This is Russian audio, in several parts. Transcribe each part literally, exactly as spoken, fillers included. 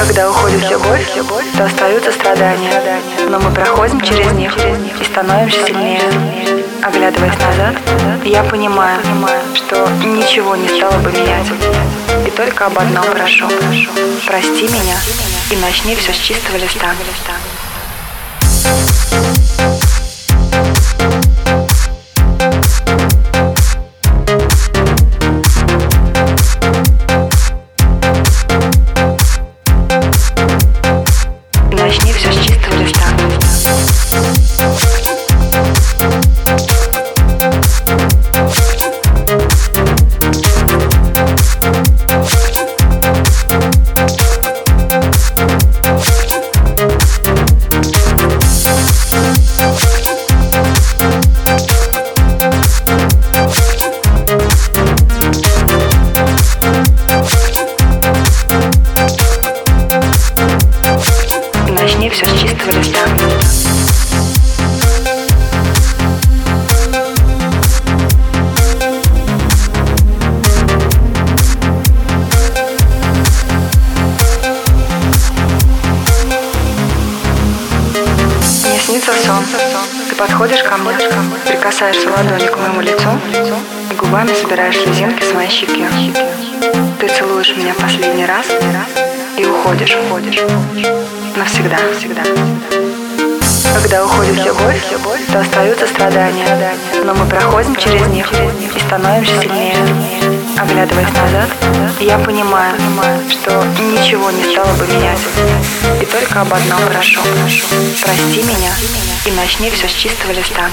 Когда уходит любовь, то остаются страдания, но мы проходим через них и становимся сильнее. Оглядываясь назад, я понимаю, что ничего не стало бы менять. И только об одном прошу: прости меня и начни все с чистого листа. Начни все с чистого листа. Начни все с чистого листа. Мне снится сон. Ты подходишь ко мне, прикасаешься ладонью к моему лицу и губами собираешь слезинки с моей щеки. Ты целуешь меня последний раз и уходишь, уходишь. Навсегда, навсегда. Когда уходит любовь, то остаются страдания, но мы проходим через них и становимся сильнее. Оглядываясь назад, я понимаю, что ничего не стало бы менять. И только об одном прошу: прости меня и начни все с чистого листа.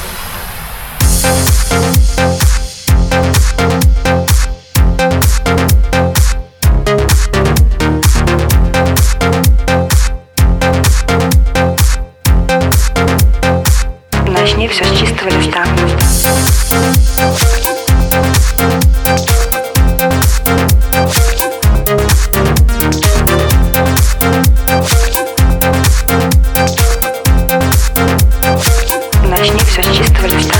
Начни все с чистого листа. Начни все с чистого листа.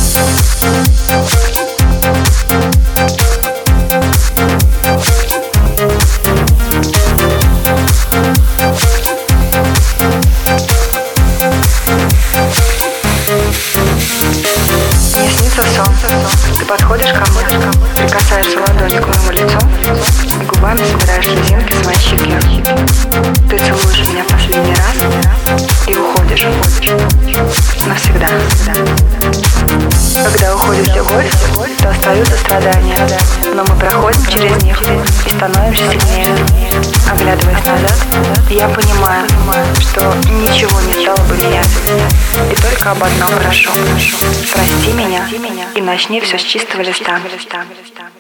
Мне снится сон. Ты подходишь ко мне, прикасаешься ладонью к моему лицу и губами собираешь слезинки с моей щеки. Ты целуешь меня последний раз и уходишь, уходишь. Навсегда, навсегда. Когда уходит любовь, то остаются страдания, но мы проходим через них и становимся сильнее. Оглядываясь назад, я понимаю, что ничего не стало бы менять. И только об одном прошу: прости меня и начни все с чистого листа.